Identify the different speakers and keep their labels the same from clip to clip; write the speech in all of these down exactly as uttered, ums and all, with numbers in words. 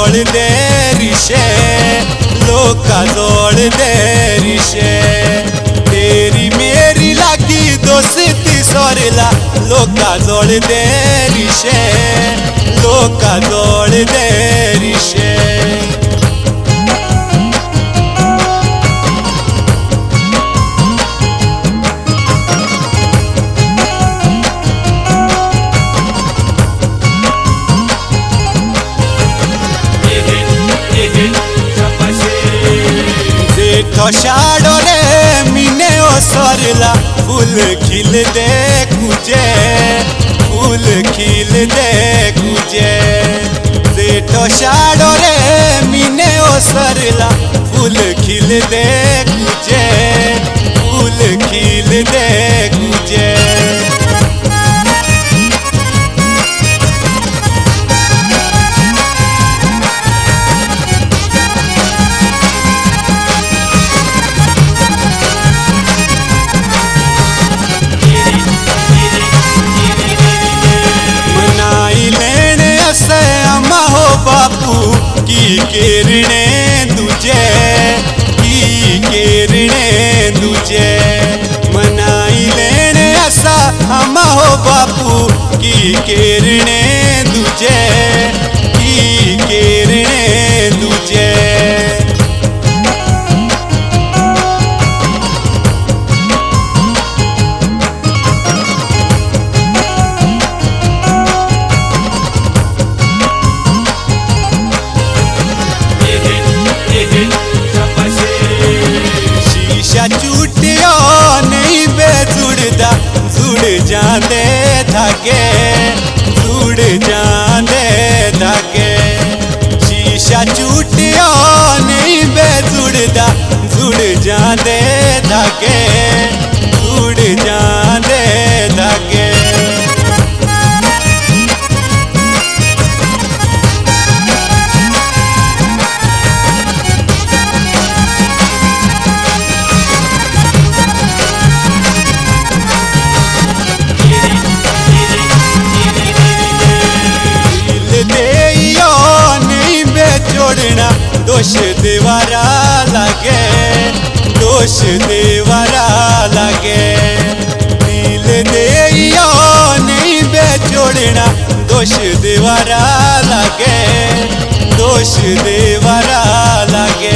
Speaker 1: जोड़ दे रिशे लोका जोड़ दे रिशे तेरी मेरी लागी दोस्ती सोरला लोका जोड़ दे रिशे लोका जोड़ दे रिशे ठशाड़ो रे मिने ओ सरला फूल खिल दे कुजे फूल खिल दे कुजे से ठशाड़ो रे मिने ओ सरला फूल खिल दे कुजे फूल खिल दे कुजे बापू की किरणे तुझे की किरणे तुझे मनाई लेने ऐसा हम हो बापू की किरणे तुझे की किरणे तुझे चूटियो नहीं बेजुड़दा जुड़ जाते धागे जुड़ जाते धागे शीशा चूटियो नहीं बेजुड़दा जुड़ जाते धागे जुड़ जाते धागे दोष देवारा लागे दोष देवारा लागे दिल दे नहीं बेचोड़ना दोष देवारा लागे दोष देवारा लागे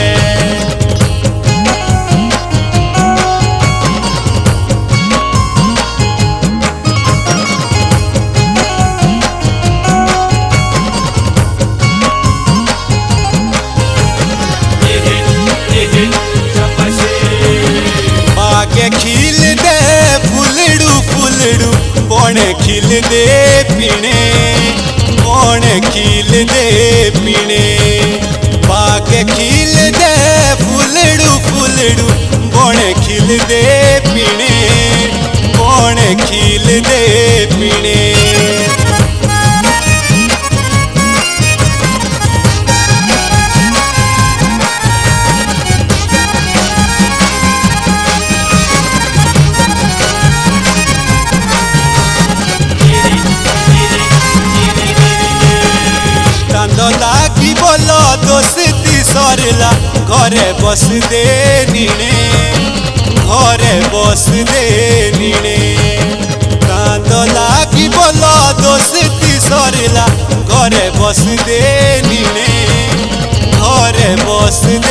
Speaker 1: खिल दे फुलड़ू फुलड़ू कौन खिल दे पीने कौन खिल दे पीने बाग खिल दे फुलड़ू फुलड़ू कौन खिल दे पीने कौन खिल दे पीने लागी बोलो दोस्ती सरला घरे बस दे नीने घरे बस दे नीने कांद लागी बोलो दोस्ती सरला घरे बस दे नीने घरे बस